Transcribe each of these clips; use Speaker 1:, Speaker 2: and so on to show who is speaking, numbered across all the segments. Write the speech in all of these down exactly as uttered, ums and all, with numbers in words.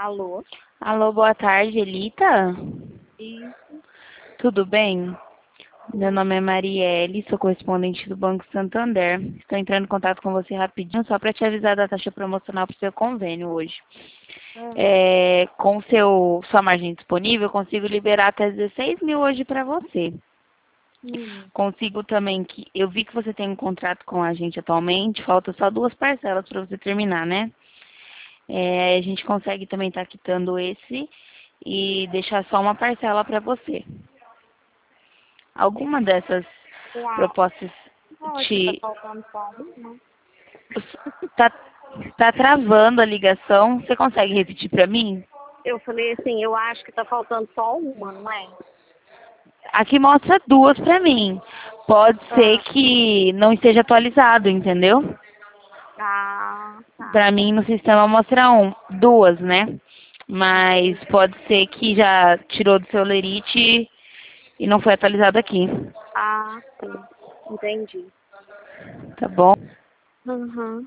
Speaker 1: Alô?
Speaker 2: Alô, boa tarde, Elita?
Speaker 1: Isso.
Speaker 2: Tudo bem? Meu nome é Marielle, sou correspondente do Banco Santander. Estou entrando em contato com você rapidinho, só para te avisar da taxa promocional para o seu convênio hoje.
Speaker 1: Ah,
Speaker 2: É, com seu, sua margem disponível, eu consigo liberar até dezesseis mil hoje para você.
Speaker 1: hum.
Speaker 2: Consigo também que... Eu vi que você tem um contrato com a gente atualmente, falta só duas parcelas para você terminar, né? É, a gente consegue também estar quitando esse e deixar só uma parcela para você. Alguma dessas
Speaker 1: Uau.
Speaker 2: propostas
Speaker 1: Não, aqui tá
Speaker 2: te...
Speaker 1: faltando só uma.
Speaker 2: Tá, tá travando a ligação? Você consegue repetir para mim?
Speaker 1: Eu falei assim, eu acho que tá faltando só uma, não é?
Speaker 2: Aqui mostra duas para mim. Pode ser
Speaker 1: Ah,
Speaker 2: que não esteja atualizado, entendeu?
Speaker 1: ah tá.
Speaker 2: Para mim no sistema mostra um, duas, né? Mas
Speaker 1: Entendi.
Speaker 2: pode ser que já tirou do seu lerite e não foi atualizado aqui.
Speaker 1: Ah, sim. Entendi.
Speaker 2: Tá bom?
Speaker 1: Uhum.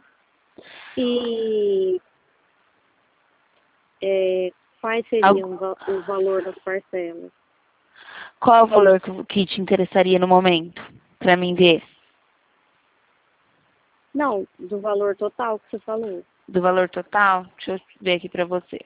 Speaker 1: E é, quais
Speaker 2: Al-
Speaker 1: seriam va- o valor das parcelas?
Speaker 2: Qual é o valor que que te interessaria no momento? Para mim ver.
Speaker 1: Não, do valor total que você falou.
Speaker 2: Do valor total? Deixa eu ver aqui para você.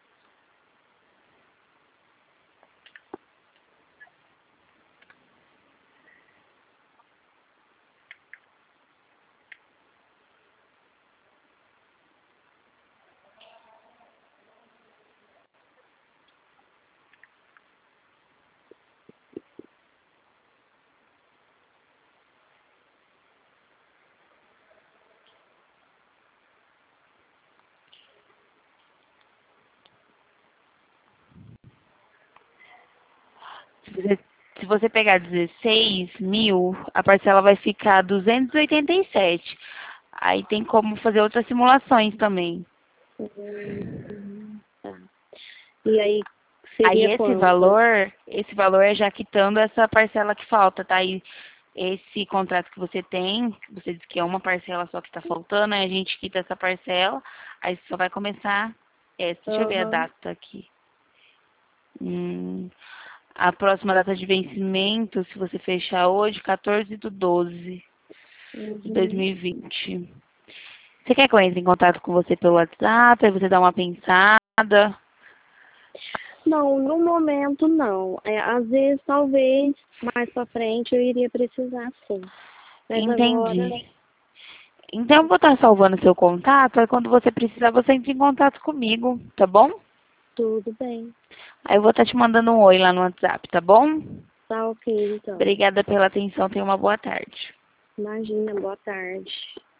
Speaker 2: Se você, se você pegar dezesseis mil, a parcela vai ficar duzentos e oitenta e sete. Aí tem como fazer outras simulações também.
Speaker 1: Hum, tá. E aí
Speaker 2: Aí
Speaker 1: seria
Speaker 2: esse
Speaker 1: quanto?
Speaker 2: valor, esse valor é já quitando essa parcela que falta, tá? E esse contrato que você tem, que você disse que é uma parcela só que está faltando, aí a gente quita essa parcela, aí só vai começar essa. Deixa eu ver a
Speaker 1: Aham.
Speaker 2: data aqui. Hum, a próxima data de vencimento, se você fechar hoje, quatorze de doze de
Speaker 1: Uhum.
Speaker 2: dois mil e vinte. Você quer que eu entre em contato com você pelo WhatsApp, aí você dá uma pensada?
Speaker 1: Não, no momento não. É, às vezes, talvez, mais pra frente eu iria precisar sim. Mas agora,
Speaker 2: Entendi. Então eu vou estar salvando seu contato, aí quando você precisar, você entra em contato comigo, tá bom?
Speaker 1: tudo bem.
Speaker 2: Aí eu vou estar te mandando um oi lá no WhatsApp, tá bom?
Speaker 1: Tá ok, então.
Speaker 2: Obrigada pela atenção, tenha uma boa tarde.
Speaker 1: Imagina, boa tarde.